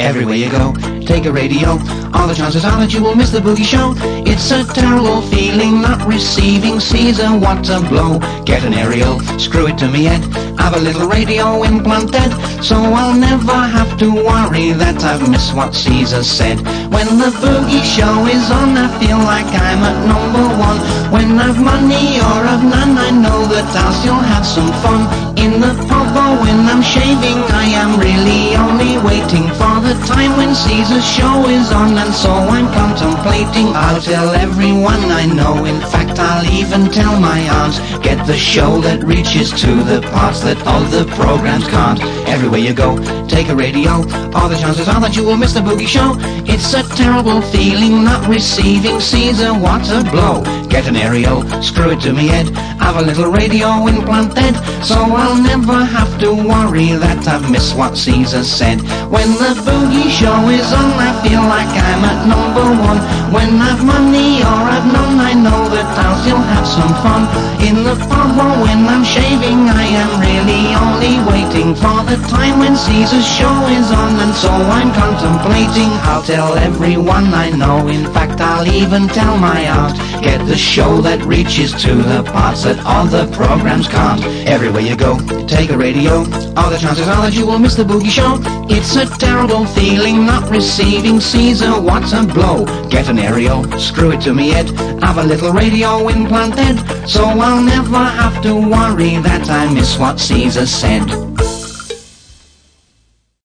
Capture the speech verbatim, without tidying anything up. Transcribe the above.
everywhere you go. Take a radio, all the chances are that you will miss the boogie show. It's a terrible feeling not receiving Caesar, what a blow. Get an aerial, screw it to me head, have a little radio implanted, so I'll never have to worry that I've missed what Caesar said. When the boogie show is on, I feel like I'm at number one. When I've money or I've none, I know that I'll still have some fun. In the pub or when I'm shaving, I am really only waiting for the time when Caesar's show is on, and so I'm contemplating. I'll tell everyone I know, in fact I'll even tell my aunt. Get the show that reaches to the parts that other programs can't. Everywhere you go, take a radio, all the chances are that you will miss the boogie show. It's a terrible feeling not receiving Caesar, what a blow. Get an aerial, screw it to me head, have a little radio implanted, so I'll never have to worry that I've missed what Caesar said. When the boogie show is on, I feel like I'm at number one. When I've money or I've none, I know that I'll still have some fun. In the pub or when I'm shaving, I am really only waiting for the time when Caesar's show is on, and so I'm contemplating. I'll tell everyone I know, in fact I'll even tell my aunt. Get the show that reaches to the parts that other programs can't. Everywhere you go, take a radio, all the chances are that you will miss the boogie show. It's a terrible feeling not receiving Caesar, what a blow. Get an aerial, screw it to me head, have a little radio implanted, so I'll never have to worry that I miss what Caesar said.